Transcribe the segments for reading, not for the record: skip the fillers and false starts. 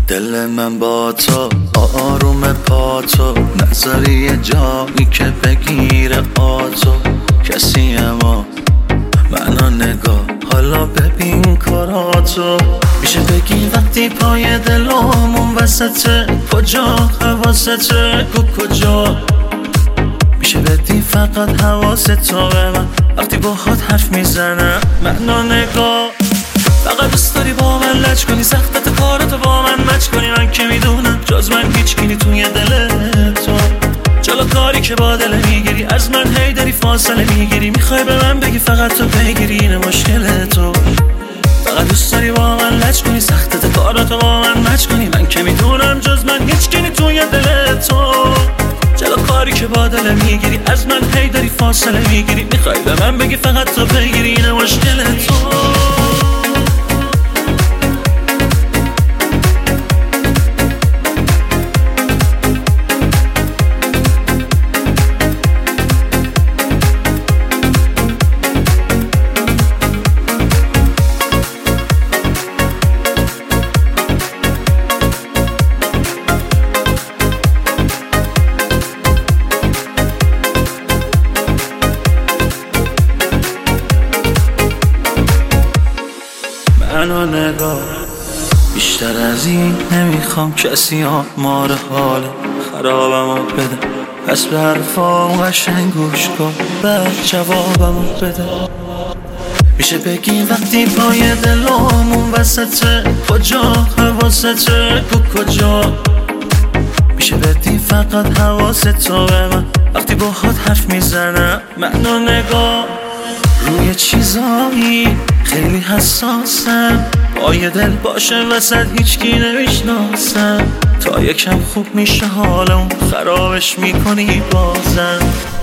دل من با تو آروم پا تو نظری جایی که بگیره آتو کسی اما منو نگاه حالا ببین کاراتو میشه بگی وقتی پای دلامون وسطه کجا حواسته کجا میشه بدی فقط حواستو به من وقتی باهات حرف میزنم منو نگاه فقط دوست داری با من لج کنی سختت کاراتو با من مچ کنی من که میدونم جز من هیچ کی توی دل تو جلو کاری که با دل میگیری از من هی داری فاصله میگیری میخوای به من بگی فقط تو بگیری این مشکل تو فقط دوست داری با من لج کنی سختت کاراتو با من مچ کنی من که میدونم جز من هیچ کی توی دل تو جلو کاری که با دل میگیری از من هی داری فاصله میگیری میخوای به من بگی فقط تو بگیری این مشکل تو منو نگاه بیشتر از این نمیخوام کسی آمار حال خرابمو بده پس به حرفام قشنگ گوش کن بعد جوابمو بده میشه بگی وقتی پای دلامون وسطه کجا حواسته کجا میشه بدی فقط حواستو به من وقتی باهات حرف میزنم منو نگاه روی چیزایی خیلی حساسم پای دل باشه وسط هیچکی نمیشناسم تا یکم خوب میشه حالم خرابش میکنی بازم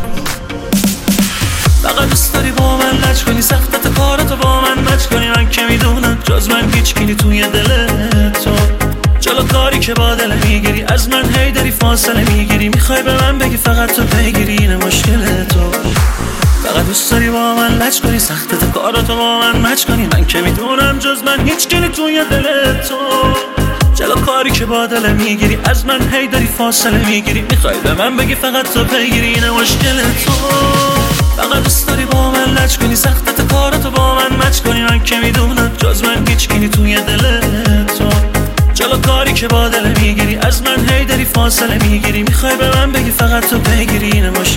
فقط دوست داری با من لج کنی سختت کاراتو با من مچ کنی من که میدونم جز من هیچکی توی دل تو جلو کاری که با دل میگیری از من هی داری فاصله میگیری میخوای به من بگی فقط تو بگیری این مشکل تو فقط دوست داری با من لج کنی سختت کاراتو با من مچ کنی من که میدونم جز من هیچ کی توی دل تو جلو کاری که با دل میگیری از من هی داری فاصله میگیری میخوای به من بگی فقط تو بگیری این مشکل تو فقط دوست داری با من لج کنی سختت کاراتو با من مچ کنی من که میدونم جز من هیچ کی توی دل تو جلو کاری که با دل میگیری از من هی داری فاصله میگیری میخوای به من بگی فقط تو بگیری این مشکل